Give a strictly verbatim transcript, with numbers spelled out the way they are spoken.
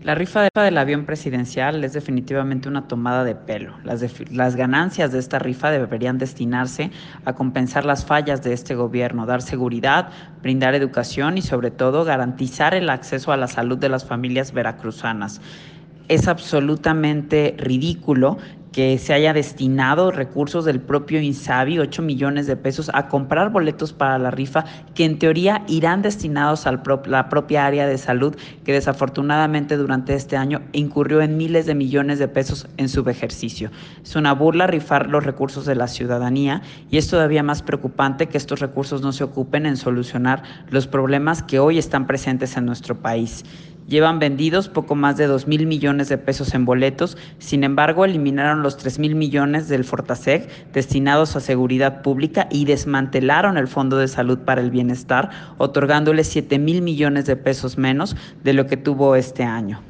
La rifa de- del avión presidencial es definitivamente una tomada de pelo. Las, def- las ganancias de esta rifa deberían destinarse a compensar las fallas de este gobierno, dar seguridad, brindar educación y sobre todo garantizar el acceso a la salud de las familias veracruzanas. Es absolutamente ridículo que se haya destinado recursos del propio INSABI, ocho millones de pesos, a comprar boletos para la rifa, que en teoría irán destinados a la propia área de salud, que desafortunadamente durante este año incurrió en miles de millones de pesos en subejercicio. Es una burla rifar los recursos de la ciudadanía y es todavía más preocupante que estos recursos no se ocupen en solucionar los problemas que hoy están presentes en nuestro país. Llevan vendidos poco más de dos mil millones de pesos en boletos, sin embargo eliminaron los tres mil millones del Fortaseg destinados a seguridad pública y desmantelaron el Fondo de Salud para el Bienestar, otorgándole siete mil millones de pesos menos de lo que tuvo este año.